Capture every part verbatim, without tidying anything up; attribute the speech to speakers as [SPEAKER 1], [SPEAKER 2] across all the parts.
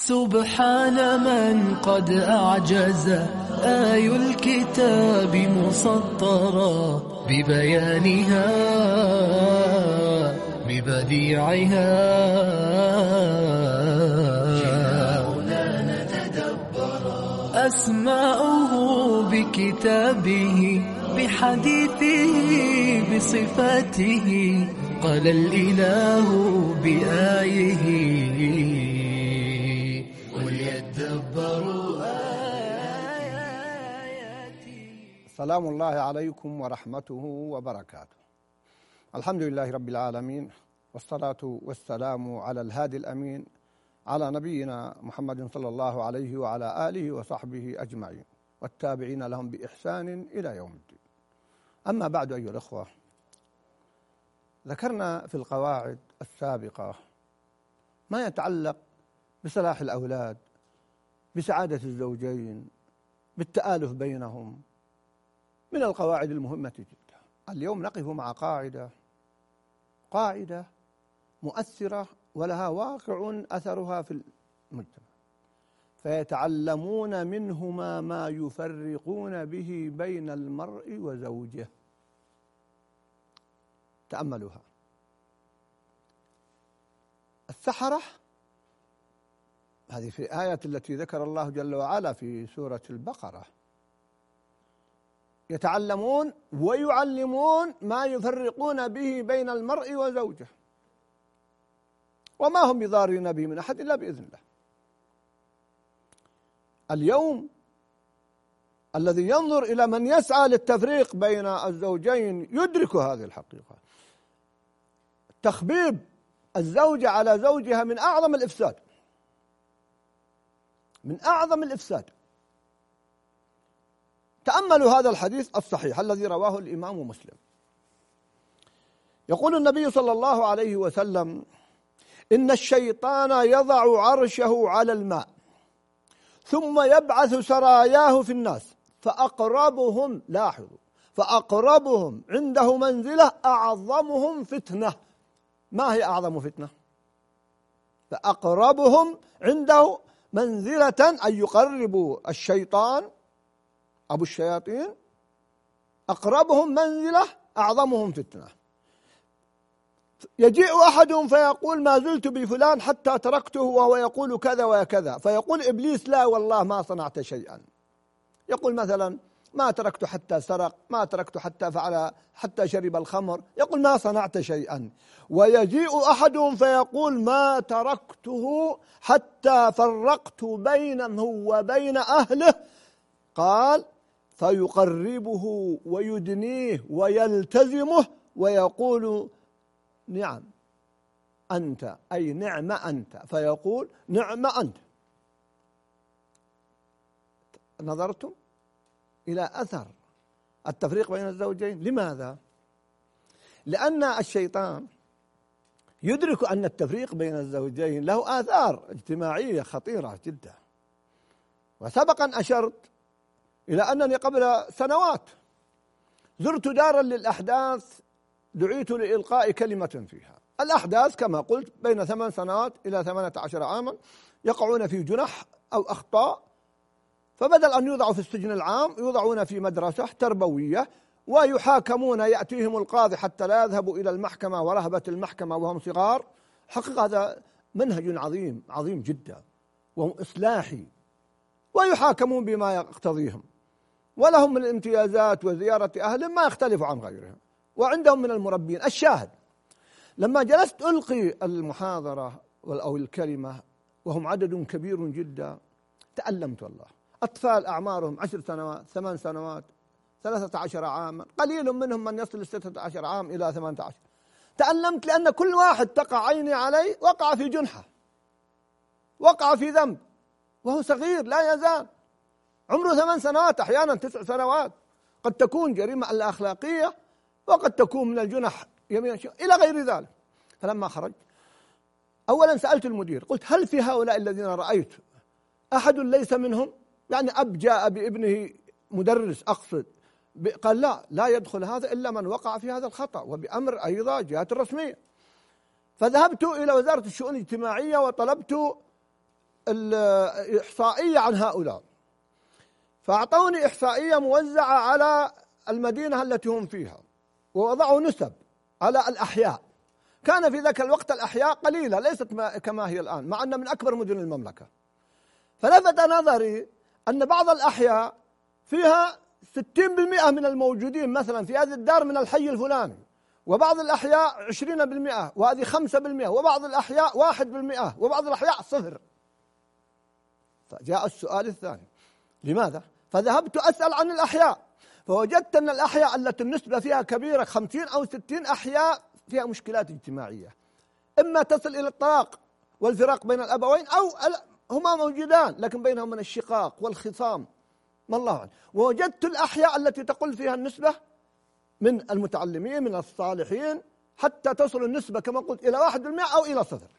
[SPEAKER 1] سبحان من قد أعجز آي الكتاب مسطرا ببيانها ببديعها أسماؤه بكتابه بحديثه بصفاته قال الإله بآيه وليدبروا آياته.
[SPEAKER 2] سلام الله عليكم ورحمته وبركاته. الحمد لله رب العالمين، والصلاة والسلام على الهادي الأمين، على نبينا محمد صلى الله عليه وعلى آله وصحبه أجمعين، والتابعين لهم بإحسان إلى يوم الدين. أما بعد أيها الأخوة، ذكرنا في القواعد السابقة ما يتعلق بصلاح الأولاد، بسعادة الزوجين، بالتآلف بينهم، من القواعد المهمة جدا. اليوم نقف مع قاعدة قاعدة مؤثرة ولها واقع أثرها في المجتمع، فيتعلمون منهما ما يفرقون به بين المرء وزوجه. تأملوها. السحرة، هذه في الآية التي ذكر الله جل وعلا في سورة البقرة، يتعلمون ويعلمون ما يفرقون به بين المرء وزوجه، وما هم بضارين به من أحد إلا بإذن الله. اليوم الذي ينظر إلى من يسعى للتفريق بين الزوجين يدرك هذه الحقيقة. تخبيب الزوجة على زوجها من أعظم الإفساد، من أعظم الإفساد. تأملوا هذا الحديث الصحيح الذي رواه الإمام مسلم. يقول النبي صلى الله عليه وسلم: إن الشيطان يضع عرشه على الماء ثم يبعث سراياه في الناس، فأقربهم، لاحظوا، فأقربهم عنده منزلة أعظمهم فتنة. ما هي أعظم فتنة؟ فأقربهم عنده منزلة، أن يقربوا الشيطان أبو الشياطين، أقربهم منزلة أعظمهم فتنة. يجيء أحدهم فيقول: ما زلت بفلان حتى تركته وهو يقول كذا وكذا، فيقول إبليس: لا والله ما صنعت شيئا. يقول مثلا: ما تركت حتى سرق، ما تركت حتى فعل، حتى شرب الخمر، يقول ما صنعت شيئا. ويجيء أحدهم فيقول: ما تركته حتى فرقت بينه وبين أهله، قال: فيقربه ويدنيه ويلتزمه ويقول: نعم أنت، أي نعم أنت، فيقول: نعم أنت. نظرتم إلى أثر التفريق بين الزوجين. لماذا؟ لأن الشيطان يدرك أن التفريق بين الزوجين له آثار اجتماعية خطيرة جدا. وسبق أن أشرت إلى أنني قبل سنوات زرت دارا للأحداث، دعيت لإلقاء كلمة فيها. الأحداث كما قلت بين ثمان سنوات إلى ثمانية عشر عاما يقعون في جنح أو أخطاء، فبدل أن يوضعوا في السجن العام يوضعون في مدرسة تربوية ويحاكمون، يأتيهم القاضي حتى لا يذهبوا إلى المحكمة ورهبة المحكمة وهم صغار. حقيقة هذا منهج عظيم عظيم جدا وإصلاحي، ويحاكمون بما يقتضيهم، ولهم من الامتيازات وزيارة أهلهم ما يختلف عن غيرهم، وعندهم من المربين. الشاهد، لما جلست ألقي المحاضرة أو الكلمة وهم عدد كبير جدا، تألمت والله. أطفال أعمارهم عشر سنوات، ثمان سنوات، ثلاثة عشر عاما، قليل منهم من يصل لستة عشر عام إلى ثمانية عشر. تألمت لأن كل واحد تقع عيني عليه وقع في جنحة، وقع في ذنب، وهو صغير لا يزال عمره ثمان سنوات، أحيانا تسع سنوات. قد تكون جريمة الأخلاقية، وقد تكون من الجنح يمين إلى غير ذلك. فلما خرج أولا سألت المدير، قلت: هل في هؤلاء الذين رأيت أحد ليس منهم؟ يعني أب جاء بابنه، مدرس أقصد، قال: لا لا يدخل هذا إلا من وقع في هذا الخطأ، وبأمر أيضا جهات الرسمية. فذهبت إلى وزارة الشؤون الاجتماعية وطلبت إحصائية عن هؤلاء، فأعطوني إحصائية موزعة على المدينة التي هم فيها، ووضعوا نسب على الأحياء. كان في ذاك الوقت الأحياء قليلة ليست كما هي الآن، مع أن من أكبر مدن المملكة. فلفت نظري أن بعض الأحياء فيها ستين بالمئة من الموجودين مثلا في هذه الدار من الحي الفلاني، وبعض الأحياء عشرين بالمئة، وهذه خمسة بالمئة، وبعض الأحياء واحد بالمئة، وبعض الأحياء صفر. فجاء السؤال الثاني، لماذا؟ فذهبت أسأل عن الأحياء، فوجدت أن الأحياء التي النسبة فيها كبيرة خمسين أو ستين أحياء فيها مشكلات اجتماعية، إما تصل إلى الطلاق والفراق بين الأبوين، أو هما موجودان لكن بينهم من الشقاق والخصام، ما الله عنه. ووجدت الأحياء التي تقل فيها النسبة من المتعلمين من الصالحين حتى تصل النسبة كما قلت إلى واحد بالمئة أو إلى صفر.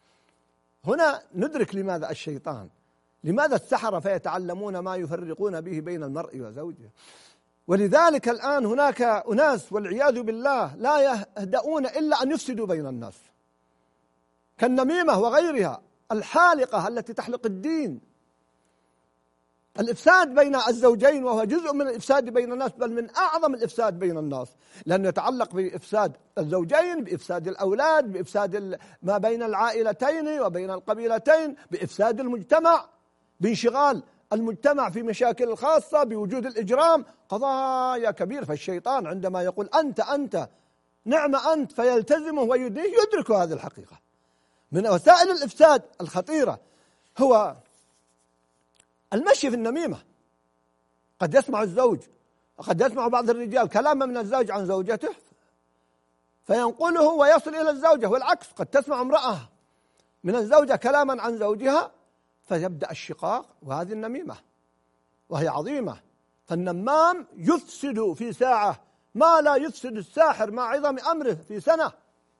[SPEAKER 2] هنا ندرك لماذا الشيطان، لماذا السحرة فيتعلمون ما يفرقون به بين المرء وزوجه. ولذلك الآن هناك أناس والعياذ بالله لا يهدؤون إلا أن يفسدوا بين الناس، كالنميمة وغيرها الحالقة التي تحلق الدين. الإفساد بين الزوجين وهو جزء من الإفساد بين الناس، بل من أعظم الإفساد بين الناس، لأنه يتعلق بإفساد الزوجين، بإفساد الأولاد، بإفساد ما بين العائلتين وبين القبيلتين، بإفساد المجتمع، بانشغال المجتمع في مشاكل الخاصة، بوجود الإجرام، قضايا كبيرة. فالشيطان عندما يقول أنت أنت نعم أنت فيلتزمه ويديه، يدرك هذه الحقيقة. من وسائل الإفساد الخطيرة هو المشي في النميمة. قد يسمع الزوج، قد يسمع بعض الرجال كلاما من الزوج عن زوجته فينقله ويصل إلى الزوجة، والعكس قد تسمع امرأة من الزوجة كلاما عن زوجها فيبدأ الشقاق، وهذه النميمة وهي عظيمة. فالنمام يفسد في ساعة ما لا يفسد الساحر مع عظم أمره في سنة.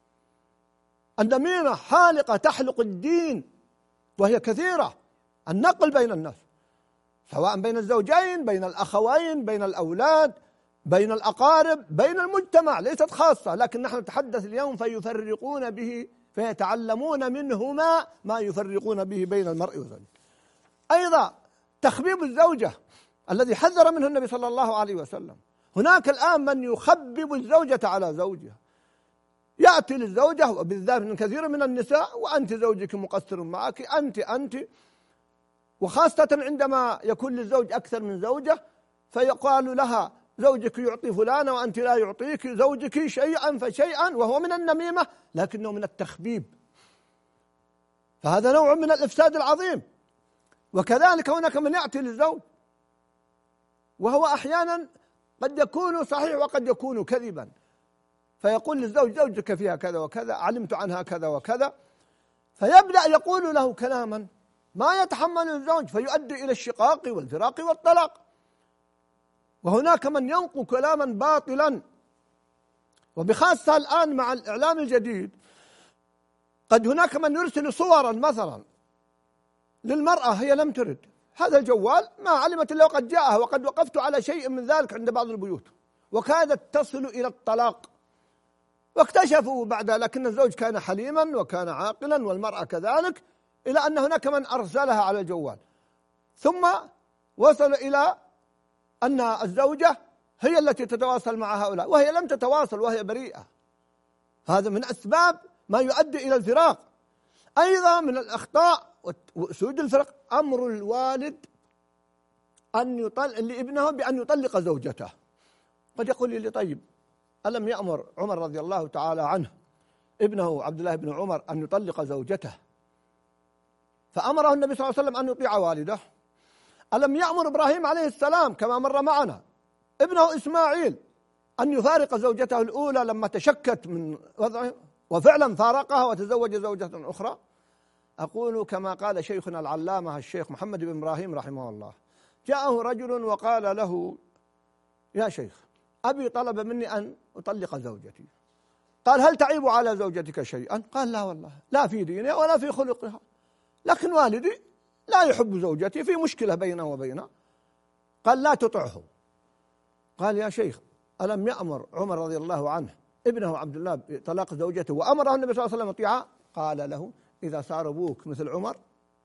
[SPEAKER 2] النميمة حالقة تحلق الدين، وهي كثيرة. النقل بين الناس سواء بين الزوجين، بين الأخوين، بين الأولاد، بين الأقارب، بين المجتمع، ليست خاصة. لكن نحن نتحدث اليوم فيفرقون به، فيتعلمون منهما ما يفرقون به بين المرء وزوجه. أيضا تخبيب الزوجة الذي حذر منه النبي صلى الله عليه وسلم. هناك الآن من يخبب الزوجة على زوجها، يأتي للزوجة وبالذات من كثير من النساء وأنت زوجك مقصر معك، أنت أنت وخاصة عندما يكون للزوج أكثر من زوجة فيقال لها زوجك يعطي فلانة وأنت لا يعطيك، زوجك شيئا فشيئا، وهو من النميمة لكنه من التخبيب. فهذا نوع من الإفساد العظيم. وكذلك هناك من يأتي للزوج وهو أحيانا قد يكون صحيح وقد يكون كذبا، فيقول للزوج زوجك فيها كذا وكذا، علمت عنها كذا وكذا، فيبدأ يقول له كلاما ما يتحمل الزوج فيؤدي إلى الشقاق والفراق والطلاق. وهناك من ينقل كلاما باطلا، وبخاصة الآن مع الإعلام الجديد قد هناك من يرسل صورا مثلا للمرأة هي لم ترد هذا الجوال، ما علمت إلا وقد جاءها، وقد وقفت على شيء من ذلك عند بعض البيوت وكادت تصل إلى الطلاق، واكتشفوا بعدها لكن الزوج كان حليما وكان عاقلا والمرأة كذلك، إلى أن هناك من أرسلها على الجوال، ثم وصل إلى أن الزوجة هي التي تتواصل مع هؤلاء وهي لم تتواصل وهي بريئة. هذا من أسباب ما يؤدي إلى الفراق. أيضا من الأخطاء وسود الفرق أمر الوالد أن يطلق لابنه بأن يطلق زوجته. قد يقول لي طيب ألم يأمر عمر رضي الله تعالى عنه ابنه عبد الله بن عمر أن يطلق زوجته فأمره النبي صلى الله عليه وسلم أن يطيع والده؟ ألم يأمر إبراهيم عليه السلام كما مر معنا ابنه إسماعيل أن يفارق زوجته الأولى لما تشكت من وضعه وفعلا فارقها وتزوج زوجة أخرى؟ أقول كما قال شيخنا العلامة الشيخ محمد بن إبراهيم رحمه الله، جاءه رجل وقال له يا شيخ أبي طلب مني أن أطلق زوجتي. قال هل تعيب على زوجتك شيئا؟ قال لا والله، لا في دينها ولا في خلقها، لكن والدي لا يحب زوجتي، في مشكلة بينه وبينه. قال لا تطعه. قال يا شيخ ألم يأمر عمر رضي الله عنه ابنه عبد الله بطلاق زوجته وأمره النبي صلى الله عليه وسلم يطيعه؟ قال له إذا صار أبوك مثل عمر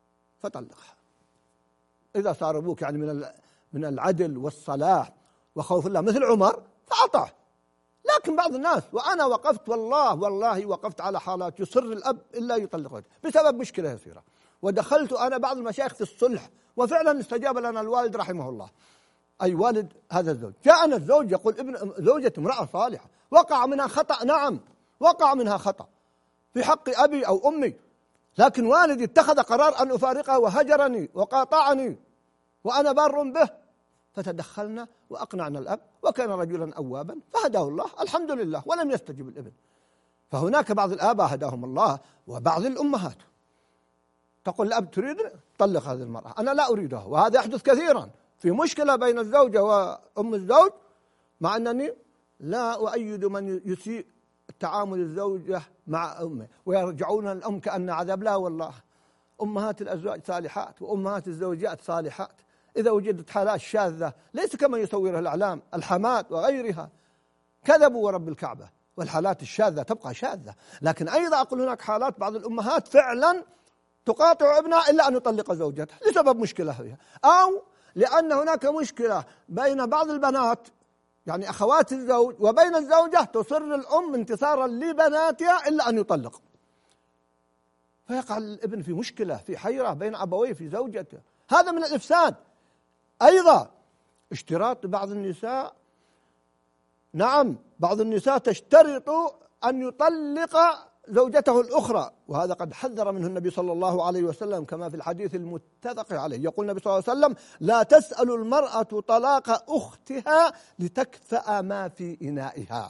[SPEAKER 2] فطلقها. إذا صار أبوك يعني من من العدل والصلاح وخوف الله مثل عمر فأعطاه. لكن بعض الناس، وأنا وقفت والله والله وقفت على حالات يصر الأب إلا يطلق بسبب مشكلة يسيرة، ودخلت أنا بعض المشايخ في الصلح، وفعلا استجاب لنا الوالد رحمه الله، أي والد هذا الزوج. جاءنا الزوج يقول ابن زوجة امرأة صالحة وقع منها خطأ، نعم وقع منها خطأ في حق أبي أو أمي، لكن والدي اتخذ قرار أن أفارقه وهجرني وقاطعني وأنا بار به، فتدخلنا وأقنعنا الأب، وكان رجلا أوابا فهداه الله الحمد لله، ولم يستجب الابن. فهناك بعض الآباء هداهم الله وبعض الأمهات تقول الأب تريد طلق هذه المرأة، أنا لا أريدها، وهذا يحدث كثيرا في مشكلة بين الزوجة وأم الزوج، مع أنني لا أؤيد من يسيء تعامل الزوجة مع أمه ويرجعون الأم كأن عذاب. لا والله، أمهات الأزواج صالحات وأمهات الزوجات صالحات. إذا وجدت حالات شاذة ليس كما يصورها الإعلام، الحمات وغيرها كذبوا ورب الكعبة، والحالات الشاذة تبقى شاذة. لكن أيضا أقول هناك حالات بعض الأمهات فعلا تقاطع ابنها إلا أن يطلق زوجته لسبب مشكلة فيها، أو لأن هناك مشكلة بين بعض البنات يعني أخوات الزوج وبين الزوجة، تصر الأم انتصارا لبناتها إلا أن يطلق، فيقع الابن في مشكلة في حيرة بين أبويه في زوجته. هذا من الإفساد. أيضا اشتراط بعض النساء، نعم بعض النساء تشترط أن يطلق زوجته الأخرى، وهذا قد حذر منه النبي صلى الله عليه وسلم كما في الحديث المتفق عليه. يقول النبي صلى الله عليه وسلم: لا تسأل المرأة طلاق أختها لتكفأ ما في إنائها.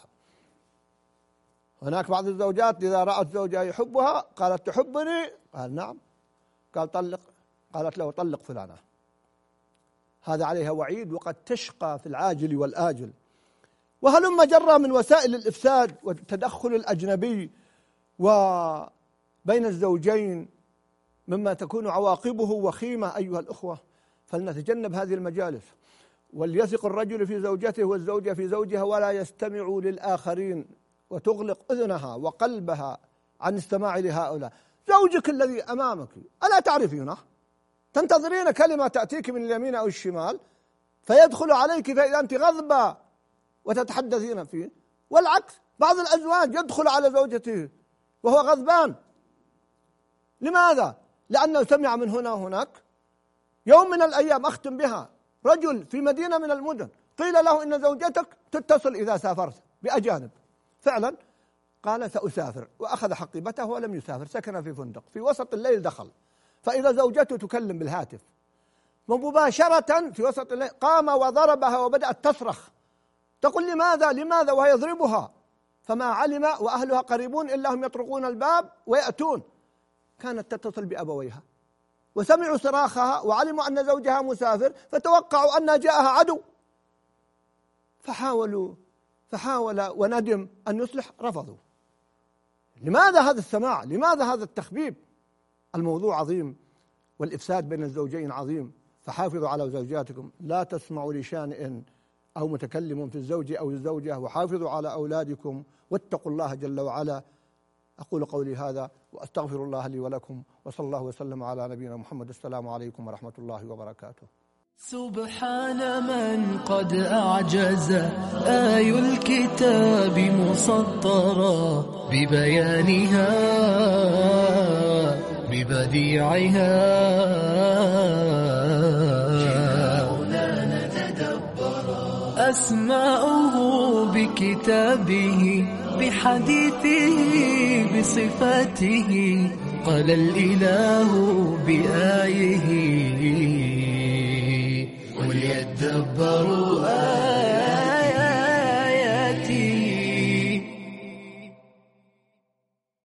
[SPEAKER 2] هناك بعض الزوجات إذا رأت زوجها يحبها قالت: تحبني؟ قال: نعم. قال: طلق. قالت له: طلق فلانة. هذا عليها وعيد، وقد تشقى في العاجل والآجل. وهلم جرى من وسائل الإفساد والتدخل الأجنبي وبين الزوجين مما تكون عواقبه وخيمة أيها الأخوة، فلنتجنب هذه المجالس، وليثق الرجل في زوجته والزوجة في زوجها، ولا يستمع للآخرين، وتغلق أذنها وقلبها عن السماع لهؤلاء. زوجك الذي أمامك ألا تعرفينه؟ تنتظرين كلمة تأتيك من اليمين أو الشمال فيدخل عليك فإذا أنت غضبة وتتحدثين فيه، والعكس بعض الأزواج يدخل على زوجته وهو غضبان. لماذا؟ لأنه سمع من هنا وهناك. يوم من الأيام أختم بها، رجل في مدينة من المدن قيل له إن زوجتك تتصل إذا سافرت بأجانب، فعلا قال: سأسافر، وأخذ حقيبته ولم يسافر، سكن في فندق، في وسط الليل دخل فإذا زوجته تكلم بالهاتف، ومباشرة في وسط الليل قام وضربها وبدأت تصرخ، تقول: لماذا لماذا وهي يضربها، فما علم وأهلها قريبون إلا هم يطرقون الباب ويأتون. كانت تتصل بأبويها وسمعوا صراخها وعلموا أن زوجها مسافر، فتوقعوا أن جاءها عدو، فحاولوا فحاول وندم أن يصلح، رفضوا. لماذا هذا السماع؟ لماذا هذا التخبيب؟ الموضوع عظيم والإفساد بين الزوجين عظيم، فحافظوا على زوجاتكم، لا تسمعوا لشانئ أو متكلم في الزوج أو الزوجة، وحافظوا على أولادكم، واتقوا الله جل وعلا. أقول قولي هذا وأستغفر الله لي ولكم، وصلى الله وسلم على نبينا محمد. السلام عليكم ورحمة الله وبركاته.
[SPEAKER 1] سبحان من قد أعجز آي الكتاب مسطرا ببيانها ببديعها، أسماؤه بكتابه بحديثه بصفاته، قال الإله بآيه وليدبروا آيه.